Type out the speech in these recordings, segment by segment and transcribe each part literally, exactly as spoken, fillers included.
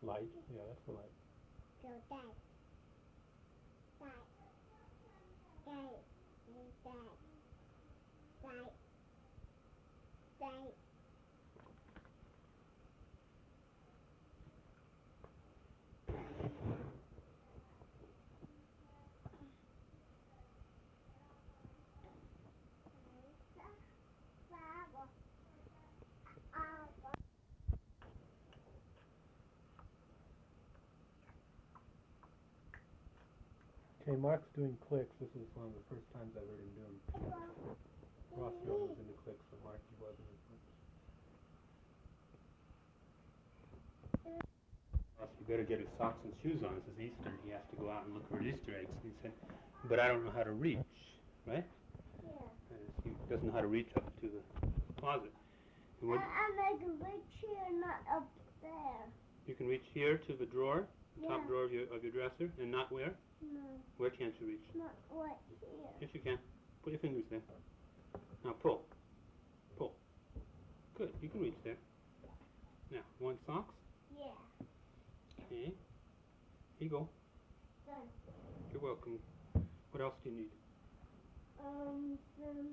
light. Yeah, that's the light. So that, that, that, that, that, that. Okay, Mark's doing clicks. This is one of the first times I've heard him do them. Ross really was into clicks, but Mark he wasn't as much. Ross, you better get his socks and shoes on. This is Easter. He has to go out and look for Easter eggs. And he said, but I don't know how to reach, right? Yeah. And he doesn't know how to reach up to the closet. And what, I, I can reach here, not up there. you can reach here to the drawer, the Yeah. top drawer of your of your dresser, and not where? No, Where can't you reach? not right here. Yes, you can. Put your fingers there. Now pull. Pull. Good. You can reach there. Now, want socks? Yeah. Okay. Here you go. Done. You're welcome. What else do you need? Um, some,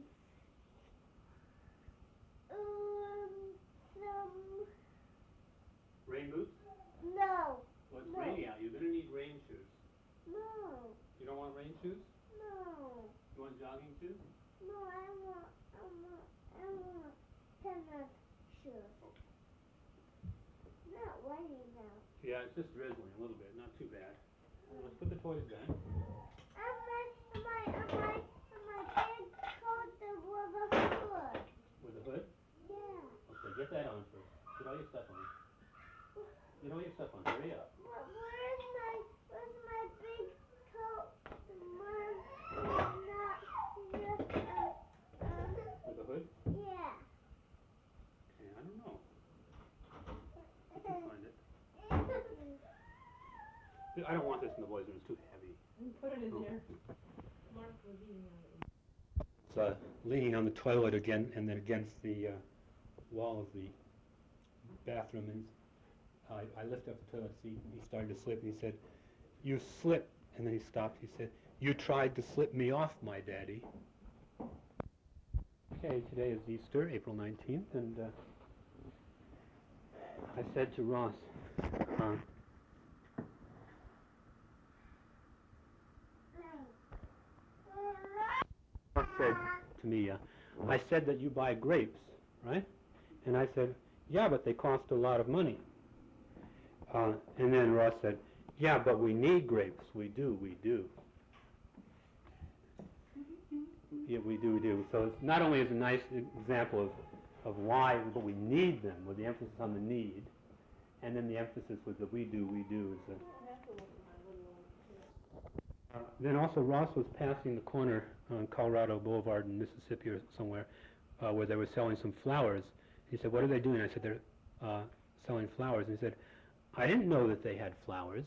um, some, Rain boots? no, Well, it's No. rainy out. You're going to need rain shoes. no, You don't want rain shoes? no, You want jogging shoes? no, I want, I want, I want tennis shoes. Okay. Not raining now. Yeah, it's just drizzling a little bit. Not too bad. Well, let's put the toys down. And my, and my, and my, and my big coat that was a hood. With the hood? Yeah. Okay, get that on first. Get all your stuff on. Get all your stuff on. Hurry up. Where, where's my, where's my big coat? My, not just, um, um, With the hood? yeah. Okay, I don't know. You can find it. I don't want this in the boys' room. It's too heavy. Put it in Oh. there. Mark was eating on it. It's uh, leaning on the toilet again, and then against the uh, wall of the bathroom. And I, I lifted up the toilet seat, and he started to slip. And he said, "You slipped." And then he stopped. He said, "You tried to slip me off, my daddy." Okay, today is Easter, April nineteenth, and uh, I said to Ross, uh, Ross said to me, uh, I said that you buy grapes, right? And I said, yeah, but they cost a lot of money. Uh, and then Ross said, yeah, but we need grapes. We do, we do. Yeah, we do, we do. So it's not only is a nice example of, of why, but we need them, with the emphasis on the need, and then the emphasis with the we do, we do. Is a, uh, then also Ross was passing the corner on Colorado Boulevard in Mississippi or somewhere, uh, where they were selling some flowers. He said, what are they doing? I said, they're uh, selling flowers. And he said, I didn't know that they had flowers.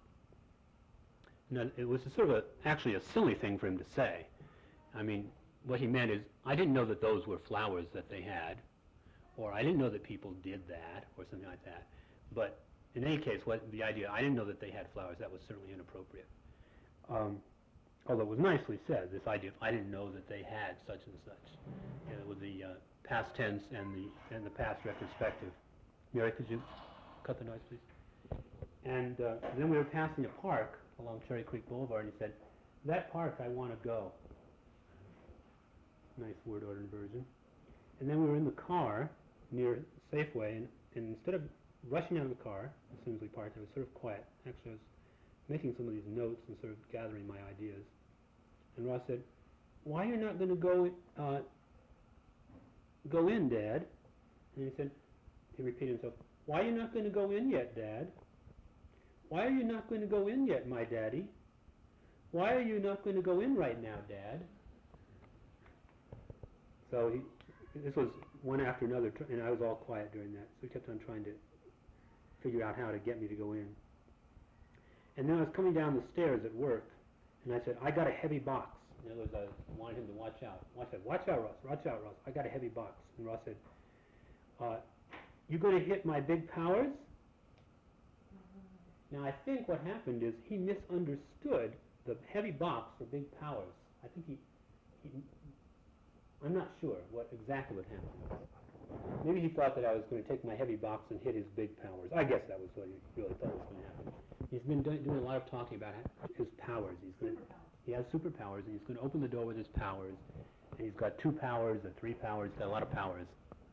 Now, it was a sort of a, actually a silly thing for him to say. I mean, what he meant is, I didn't know that those were flowers that they had, or I didn't know that people did that, or something like that. But in any case, what the idea, I didn't know that they had flowers, that was certainly inappropriate. Um, although it was nicely said, this idea of I didn't know that they had such and such, you know, with the uh, past tense and the and the past retrospective. Mary, could you cut the noise, please? And uh, then we were passing a park along Cherry Creek Boulevard, and he said, that park, I want to go. Nice word ordered version. And then we were in the car near Safeway, and, and instead of rushing out of the car as soon as we parked, I was sort of quiet. Actually, I was making some of these notes and sort of gathering my ideas. And Ross said, why are you not going to go uh, go in, Dad? And he said, he repeated himself, why are you not going to go in yet, Dad? Why are you not going to go in yet, my daddy? Why are you not going to go in right now, Dad? So he, this was one after another, and I was all quiet during that. So he kept on trying to figure out how to get me to go in. And then I was coming down the stairs at work, and I said, I got a heavy box. In other words, I wanted him to watch out. I said, watch out, Ross, watch out, Ross. I got a heavy box. And Ross said, uh, you going to hit my big powers? Now, I think what happened is he misunderstood the heavy box for big powers. I think he, he I'm not sure what exactly what happened. Maybe he thought that I was going to take my heavy box and hit his big powers. I guess that was what he really thought was going to happen. He's been doing, doing a lot of talking about his powers. He's going to, he has superpowers, and he's going to open the door with his powers. And he's got two powers or three powers. He's got a lot of powers.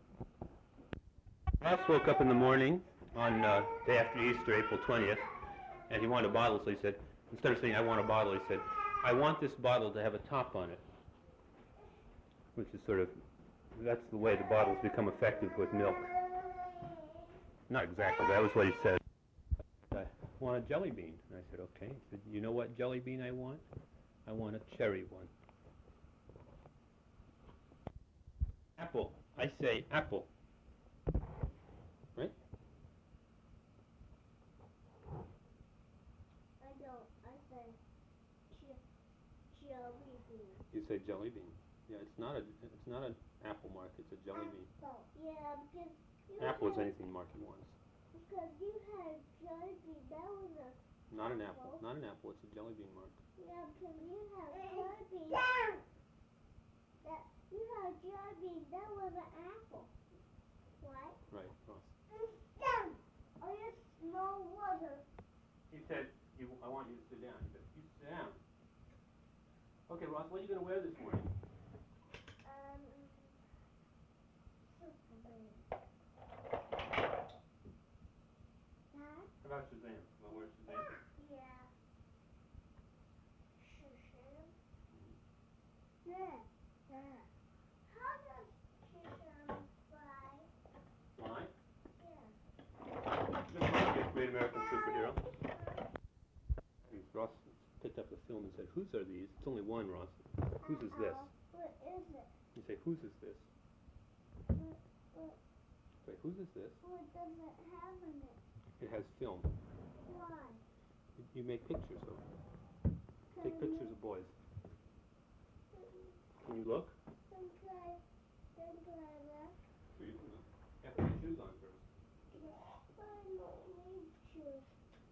Ross woke up in the morning on uh, day after Easter, April twentieth, and he wanted a bottle, so he said, instead of saying, I want a bottle, he said, I want this bottle to have a top on it, which is sort of, that's the way the bottles become effective with milk. Not exactly, that was what he said. I want a jelly bean. And I said, okay. He said, you know what jelly bean I want? I want a cherry one. Apple. I say apple. Right? I don't. I say ch- jelly bean. You say jelly bean. Yeah, it's not a it's not an apple mark. It's a jelly bean. Apple. Yeah, because you Apple is had, anything Marky wants. because you had jelly bean. That was a Not an apple. Not an apple. It's a jelly bean mark. yeah, because you had jelly bean. That you had jelly bean. That was an apple. Right? Right, Ross. Oh, yes, no water. He said, you, I want you to sit down. He said, you sit down. Okay, Ross, what are you going to wear this morning? Um, Superman. Dad? How about Shazam? You want to wear Shazam? Yeah. Shazam? Yeah. Yeah. How does Shazam fly? Fly? Yeah. Just like a great American superhero. Ross picked up the film and said, whose are these? It's only one, Ross. Whose is this? Uh-oh. What is it? You say, whose is this? What, what, Say, whose is this? what does it have in it? It has film. Why? You, you make pictures of it. Take Can pictures you- of boys. Can you look? Can I, can I look? Sure, you can look. You have to put shoes on first. But I don't need shoes.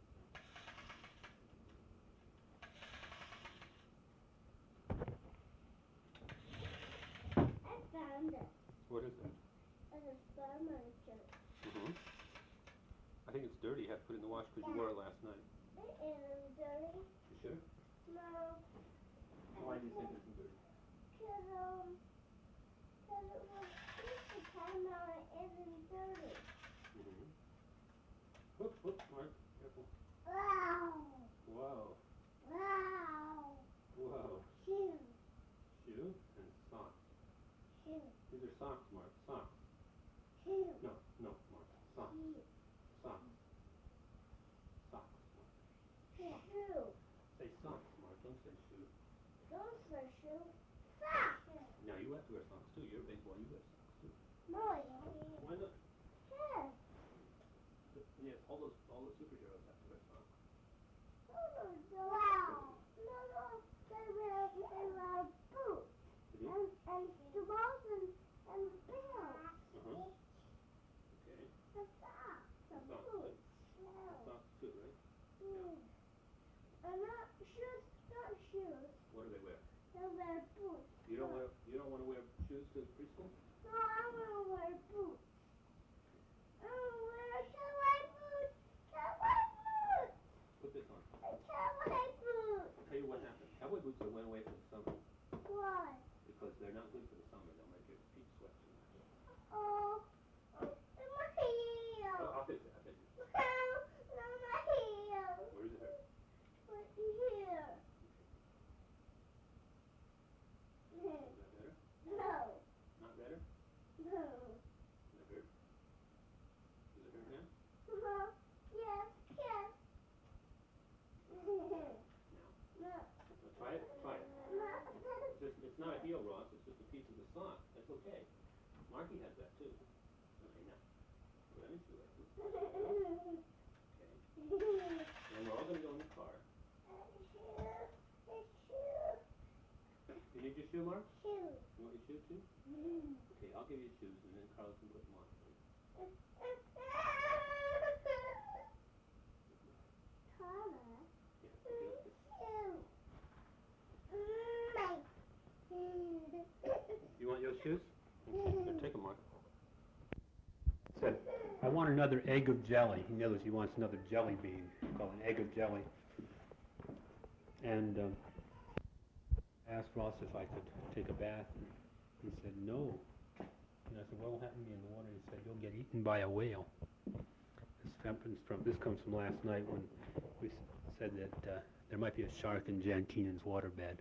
I found it. What is it? It's a summer shirt. Mm-hmm. I think it's dirty. You have to put it in the wash because you wore it last night. It isn't dirty. You sure? No. Why do you think it's dirty? Because, um, because it was just the time now it isn't dirty. Mm-hmm. Whoops, whoops, Mark. Careful. Wow. Whoa. Wow. Whoa. Shoe. Shoe and socks. Shoe. These are socks, Mark. Socks. Shoe. No, no, Mark. Socks. Shoe. Socks. Socks, Mark. Shoe. Say socks, Mark. Don't say shoe. Don't say shoe. Socks. Now you have to wear socks too. You're a big boy. You wear socks too. No, I don't. Why not? Yes. Yes, all those all the superheroes have to wear socks. No, no, no. Wow. No, no. They wear, they wear boots. Mhm. And, and gloves and, and belts. Uh-huh. Okay. And socks. And Socks, boots. Socks too, right? Yeah. And not shoes, not shoes. What do they wear? They wear boots. You don't wear you don't want to wear shoes to preschool? No, I want to wear boots. I want to wear cowboy boots. Cowboy boots. Put this on. Cowboy boots. I'll tell you what happened. Cowboy boots are went away for the summer Why? because they're not good for the summer. They'll make your feet sweat too much. Oh, oh, in my heel. Oh, I'll fix it. I'll fix it. No, no, my heel. Where does it hurt? Right here. Is that better? No, Not better? no. Does it hurt? Does it hurt now? Uh-huh. Yes, yes. No. No. Well, try it. Try it. It's, just, it's not a heel, Ross. It's just a piece of the sock. That's okay. Marky has that too. Okay, now. Put on your shoe. Okay. And we're all going to go in the car. You need your shoe, Mark? Shoe. You want your shoe too? Okay, I'll give you shoes and then Carl can put them on for you. want another egg of jelly. In other words, he wants another jelly bean, called an egg of jelly. And um, I asked Ross if I could take a bath, and he said no. And I said, what will happen to me in the water? He said, you'll get eaten by a whale. This happens from, this comes from last night when we s- said that uh, there might be a shark in Jan Keenan's waterbed.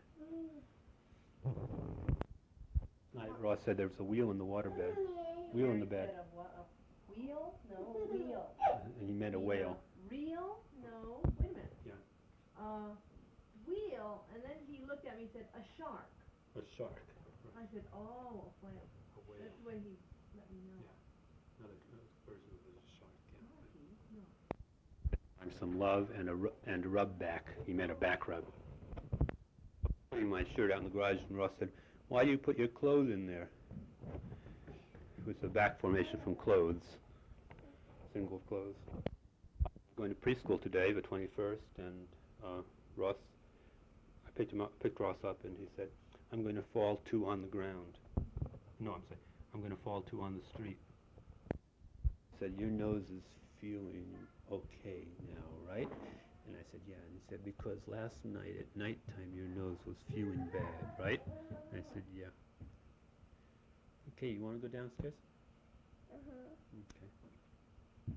Night, Ross said there was a wheel in the waterbed. Wheel in the bed. Instead of what, a wheel? No, wheel. And he meant a whale. Real? No, wait a minute. Yeah. Uh, wheel, and then he looked at me and said, a shark. A shark. I said, oh, a whale. A whale. That's the way he let me know. Yeah. Another, another person who was a shark. Yeah. No. I'm some love and a ru- and a rub back. He meant a back rub. Putting my shirt out in the garage, and Ross said, "Why do you put your clothes in there?" It was a back formation from clothes, single of clothes. I'm going to preschool today, the twenty-first, and uh, Ross. I picked him up, picked Ross up, and he said, "I'm going to fall two on the ground." No, I'm saying, "I'm going to fall two on the street." He said, "Your nose is feeling okay now, right?" And I said, "Yeah." And he said, "Because last night at nighttime your nose was feeling bad, right?" And I said, "Yeah." Okay, you want to go downstairs? Uh-huh. Okay.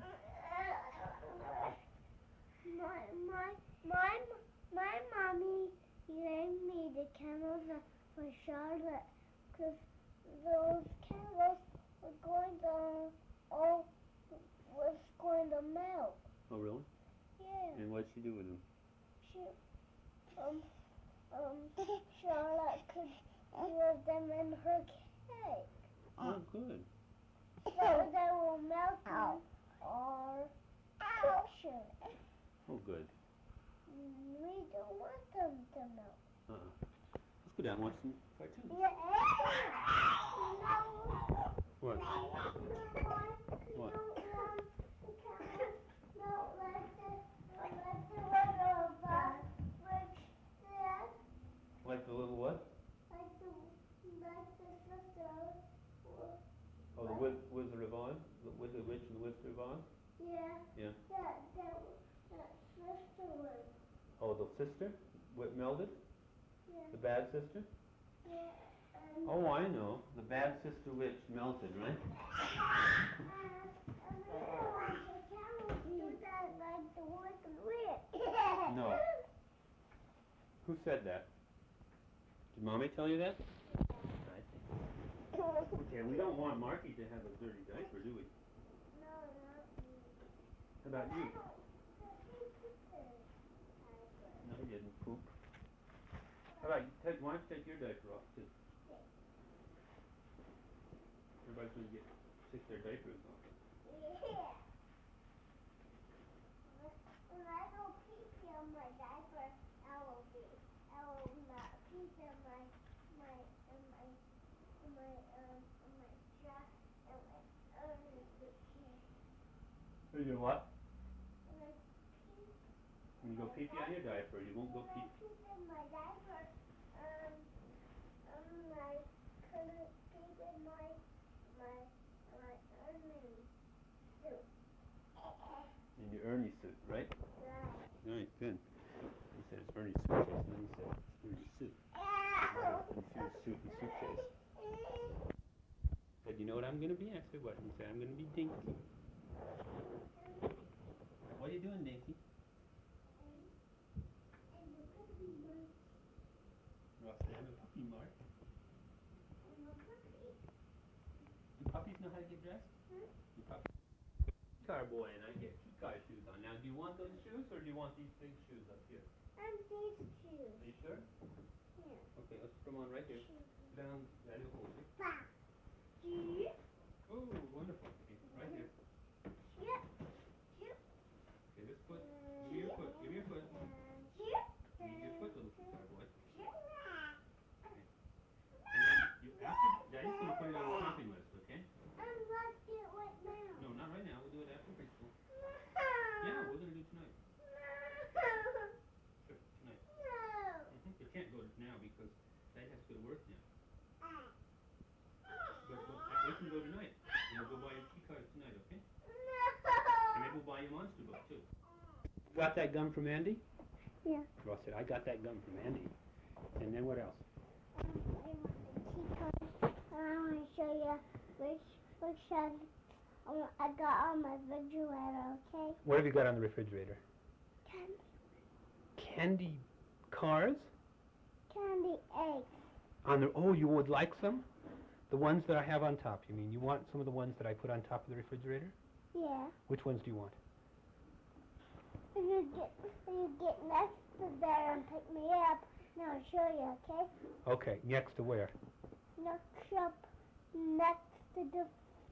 My my my my mommy gave me the candles for Charlotte because those candles were going to all was going to melt. Oh, really? Yeah. And what'd she do with them? She um um Charlotte could use them in her cake. Oh, good. So they will melt in our kitchen. Oh, good. We don't want them to melt. Uh-uh. Let's go down and watch some cartoons. Yeah. What? No, What? no, um, no, let the, let the little bus, which says, Like the little what? like the, like the sister, Oh, the Wiz- Wizard of Oz? The Wicked Witch and the Wizard of Oz? yeah, Yeah. that, that, that sister was, Oh, the sister? What melted? yeah, The bad sister? yeah, and, Oh, I know. The bad sister witch melted, right? and, and we don't want the camel to do that like the wicked witch. No. Who said that? Did Mommy tell you that? I think. Okay, we don't want Marky to have a dirty diaper, do we? No, not me. How about you? I don't- he took the diaper. No, he didn't poop. How about you? Take, why don't you take your diaper off, too? Everybody's going to get take their diapers off. Yeah. When I go pee pee on my diaper, I will be. I will not pee pee on my my on my on my um on my strap and my underwear. You do what? When I pee. When you go pee pee on your diaper, you won't go When pee. I pee pee on my diaper, um um I couldn't pee pee on my my my underwear. In your Ernie suit, right? Right. Right, good. He said it's Ernie suitcase, and then he said it's Ernie suit. Confused suit and suitcase. Said, you know what I'm going to be? I said, what? He said, I'm going to be Dinky. What are you doing, Dinky? Ross said, I'm a puppy, Mark. Do puppies know how to get dressed? Hmm? Do puppies? Car boy, and I get key car shoes on. Now, do you want those shoes, or do you want these big shoes up here? And these shoes. Are you sure? Yeah. Okay, let's put them on right here. Sit down, Daddy will hold you. Bah. Shoe. Oh, wonderful. Okay, right here. Shoe. Shoe. Okay, this foot. Give me your foot. Give me your foot. Shoe. Give me your foot, little key car boy. Shoe. And then you after Daddy's gonna put it on the shopping list, okay? And let's do it right now. No, not right now. We'll do it after preschool. No. Yeah, we're gonna do it tonight. No. Sure, tonight. No. Mm-hmm. You can't go now because Dad has to go to work now. But, but we can go tonight. And we'll go buy your key cards tonight, okay? No. book too. Got that gum from Andy? Yeah. Ross said, I got that gum from Andy. And then what else? Um, I want the tea card, and I want to show you which which has um, I got on my refrigerator. Okay. What have you got on the refrigerator? Candy, Candy cars? candy eggs. On the, oh, you would like some? The ones that I have on top, you mean? You want some of the ones that I put on top of the refrigerator? Yeah. Which ones do you want? If you get if you get next to there and pick me up, and I'll show you. Okay. Okay, next to where? Next up, next to the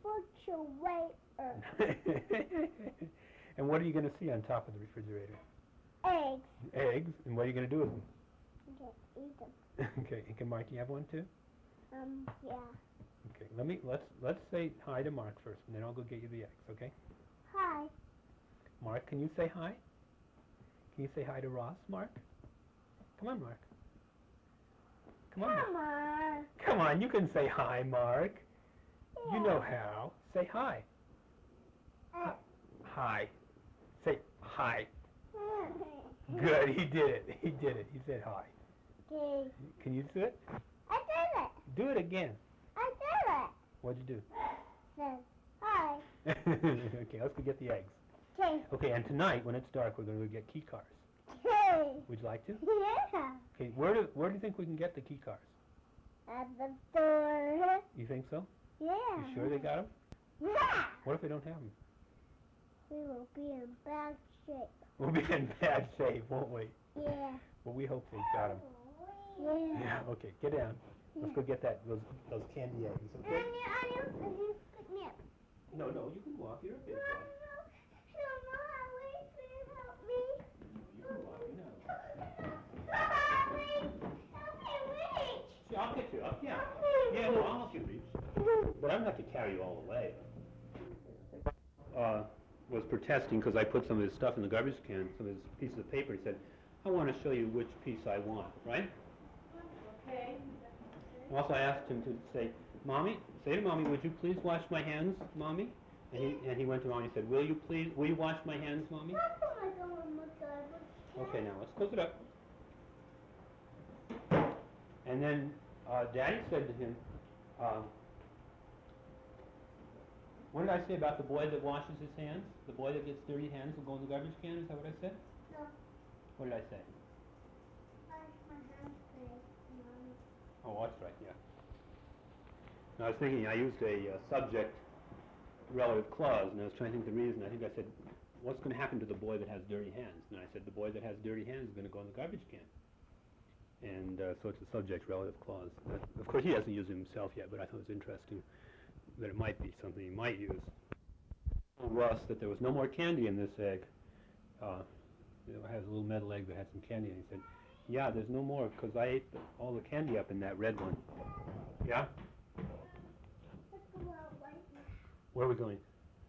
refrigerator. And what are you going to see on top of the refrigerator? Eggs. Eggs. And what are you going to do with them? Okay, eat them. Okay. And can Marky have one too? Um, yeah. Okay. Let me let's let's say hi to Mark first, and then I'll go get you the eggs. Okay? Hi. Mark, can you say hi? Can you say hi to Ross, Mark? Come on, Mark. Come on. Come on. Come on. You can say hi, Mark. Yeah. You know how. Say hi. Uh, Hi. Say hi. Good. He did it. He did it. He said hi. Okay. Can you do it? I did it. Do it again. I did it. What'd you do? Said hi. Okay, let's go get the eggs. Okay. Okay, and tonight when it's dark, we're going to go get key cars. Okay. Would you like to? Yeah. Okay, where do where do you think we can get the key cars? At the store. You think so? Yeah. You sure they got them? Yeah. What if they don't have them? We will be in bad shape. We'll be in bad shape, won't we? Yeah. Well, we hope they got them. Yeah. Yeah. Okay, get down. Let's go get that those those candy eggs. And Okay? you, and you, and you pick me up. No, no, you can walk. You're a No, big no, boy. no, no, wait, please help me. You can walk. You know. Help me. Help me reach. See, I'll get you up. Yeah. Help me. Yeah, no, I'll help you reach. But I'm not to carry you all the way. Uh, was protesting because I put some of his stuff in the garbage can, some of his pieces of paper. He said, I want to show you which piece I want, right? Okay. Also, I asked him to say, Mommy, say to Mommy, would you please wash my hands, Mommy? And he, and he went to Mommy and said, will you please, will you wash my hands, Mommy? How come I go in the garbage? Okay, now let's close it up. And then uh, Daddy said to him, uh, what did I say about the boy that washes his hands? The boy that gets dirty hands will go in the garbage can? Is that what I said? No. What did I say? Wash my hands, please, Mommy. Oh, that's right, yeah. And I was thinking, I used a uh, subject relative clause, and I was trying to think the reason. I think I said, what's going to happen to the boy that has dirty hands? And I said, the boy that has dirty hands is going to go in the garbage can. And uh, so it's a subject relative clause. That, of course, he hasn't used it himself yet, but I thought it was interesting that it might be something he might use. I told Russ that there was no more candy in this egg. Uh, it has a little metal egg that had some candy, and he said, yeah, there's no more because I ate the, all the candy up in that red one. Yeah? Let's go out right now. Where are we going?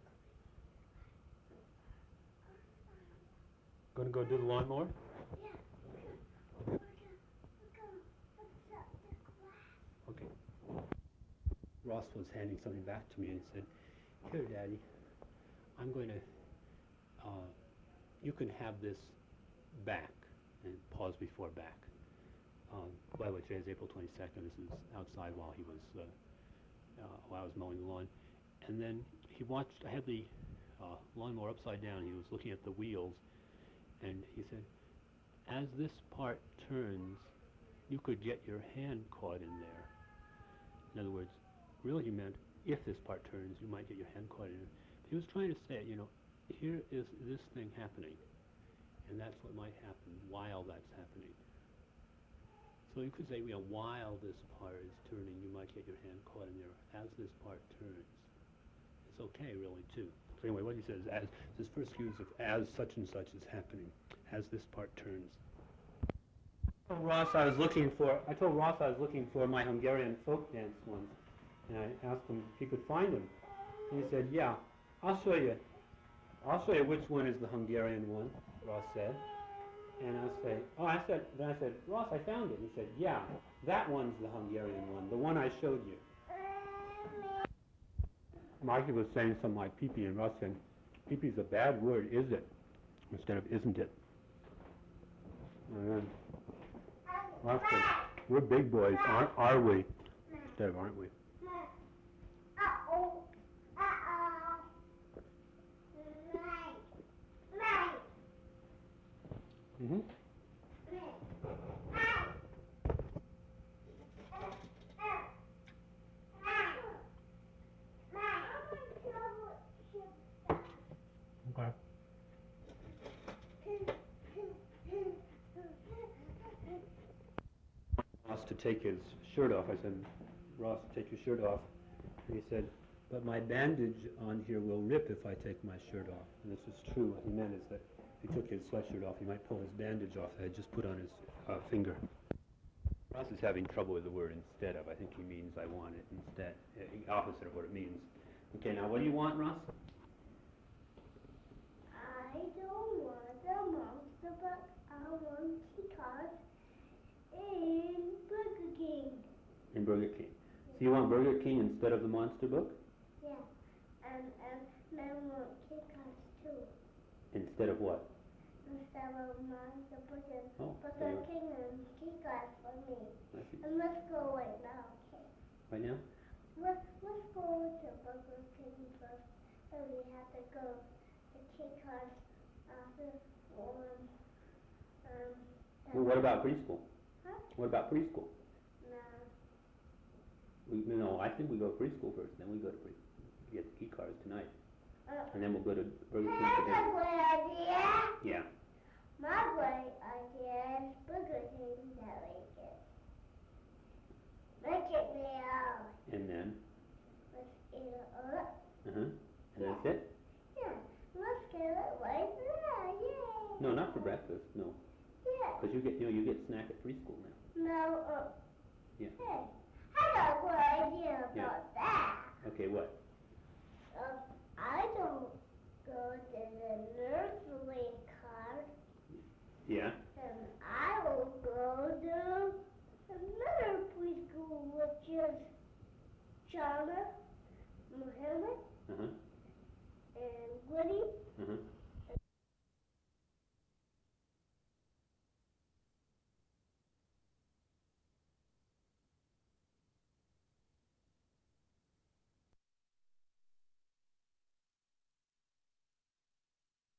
Going to go do the lawnmower? Yeah. We're gonna, we're gonna fix up the glass. Okay. Ross was handing something back to me and he said, here, Daddy, I'm going to, uh, you can have this back. And pause before back. Um, by the way, today is April twenty-second. This is outside while he was, uh, uh, while I was mowing the lawn. And then he watched, I had the uh, lawnmower upside down. He was looking at the wheels. And he said, as this part turns, you could get your hand caught in there. In other words, really he meant, if this part turns, you might get your hand caught in it. He was trying to say, you know, here is this thing happening, and that's what might happen while that's happening. So you could say, you know, while this part is turning, you might get your hand caught in there. As this part turns, it's okay, really, too. So anyway, what he says, as this first use of as such and such is happening, as this part turns. I told Ross I was looking for. I told Ross I was looking for my Hungarian folk dance ones, and I asked him if he could find them. And he said, "Yeah, I'll show you. I'll show you which one is the Hungarian one." Ross said, and I said, "Oh," I said. Then I said, "Ross, I found it." He said, "Yeah, that one's the Hungarian one, the one I showed you." Marky was saying something like "pee-pee," and Ross said, "Pee-pee's a bad word, is it?" instead of isn't it. And then Ross said, we're big boys, aren't are we? Instead of aren't we? Uh-oh. Uh-oh. Right. Right. Mm-hmm. Okay. Ross to take his shirt off. I said, Ross, take your shirt off. And he said, but my bandage on here will rip if I take my shirt off. And this is true. What he meant is that if he took his sweatshirt off, he might pull his bandage off that I just put on his uh, finger. Ross is having trouble with the word instead of. I think he means I want it instead. Uh, opposite of what it means. Okay, now what do you want, Ross? I don't want a monster, but I want T-Cars in Burger King. In Burger King. So you want Burger King instead of the Monster Book? Yeah, and and then want T-Cars too. Instead of what? Instead of Monster Book and Oh, Burger so King and T-Cars for me. I see. And let's go right now, okay? Right now? Let's let's go to Burger King first. And we have to go to T-Cars after one. Um. Well, what about preschool? Huh? What about preschool? No. We, no, I think we go to preschool first, then we go to pre get the key cards tonight. Uh, And then we'll go to Burger King That's for dinner. a great idea. Yeah. My great idea is Burger King that we get. Make it now. And then, Let's eat it up. uh-huh. And that's it? Yeah. Let's get it right now. Yay. No, not for breakfast, no. Yeah. Because you get, you know, you get snack at preschool now. No. Uh, Yeah. Hey, I got a good idea about Yeah. that. Okay, what? Uh, I don't go to the nursery card, Yeah? and I will go to another preschool, which is China, Muhammad, Uh-huh. and Woody, Uh-huh.